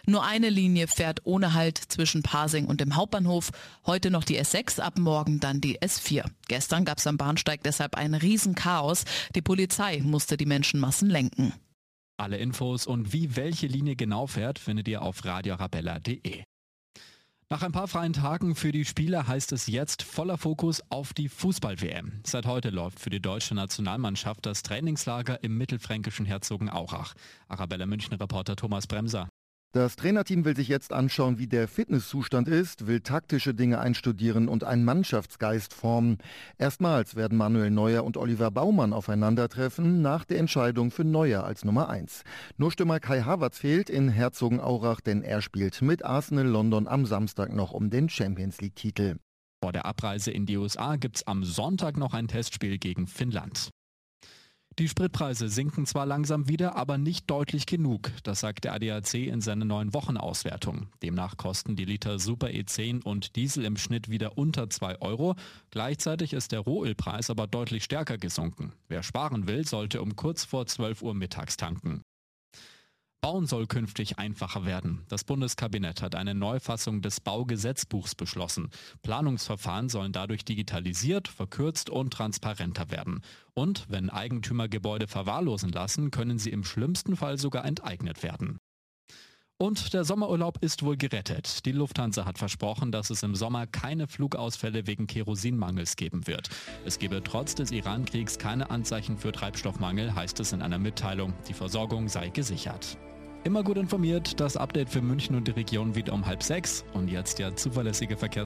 Nur eine Linie fährt ohne Halt zwischen Pasing und dem Hauptbahnhof. Heute noch die S6, ab morgen dann die S4. Gestern gab es am Bahnsteig deshalb ein Riesenchaos. Die Polizei musste die Menschenmassen lenken. Alle Infos und wie welche Linie genau fährt, findet ihr auf radioarabella.de. Nach ein paar freien Tagen für die Spieler heißt es jetzt voller Fokus auf die Fußball-WM. Seit heute läuft für die deutsche Nationalmannschaft das Trainingslager im mittelfränkischen Herzogenaurach. Arabella München-Reporter Thomas Bremser. Das Trainerteam will sich jetzt anschauen, wie der Fitnesszustand ist, will taktische Dinge einstudieren und einen Mannschaftsgeist formen. Erstmals werden Manuel Neuer und Oliver Baumann aufeinandertreffen, nach der Entscheidung für Neuer als Nummer 1. Nur Stürmer Kai Havertz fehlt in Herzogenaurach, denn er spielt mit Arsenal London am Samstag noch um den Champions-League-Titel. Vor der Abreise in die USA gibt's am Sonntag noch ein Testspiel gegen Finnland. Die Spritpreise sinken zwar langsam wieder, aber nicht deutlich genug. Das sagt der ADAC in seiner neuen Wochenauswertung. Demnach kosten die Liter Super E10 und Diesel im Schnitt wieder unter 2 Euro. Gleichzeitig ist der Rohölpreis aber deutlich stärker gesunken. Wer sparen will, sollte um kurz vor 12 Uhr mittags tanken. Bauen soll künftig einfacher werden. Das Bundeskabinett hat eine Neufassung des Baugesetzbuchs beschlossen. Planungsverfahren sollen dadurch digitalisiert, verkürzt und transparenter werden. Und wenn Eigentümer Gebäude verwahrlosen lassen, können sie im schlimmsten Fall sogar enteignet werden. Und der Sommerurlaub ist wohl gerettet. Die Lufthansa hat versprochen, dass es im Sommer keine Flugausfälle wegen Kerosinmangels geben wird. Es gebe trotz des Iran-Kriegs keine Anzeichen für Treibstoffmangel, heißt es in einer Mitteilung. Die Versorgung sei gesichert. Immer gut informiert, das Update für München und die Region wieder um 5:30 und jetzt der zuverlässige Verkehr.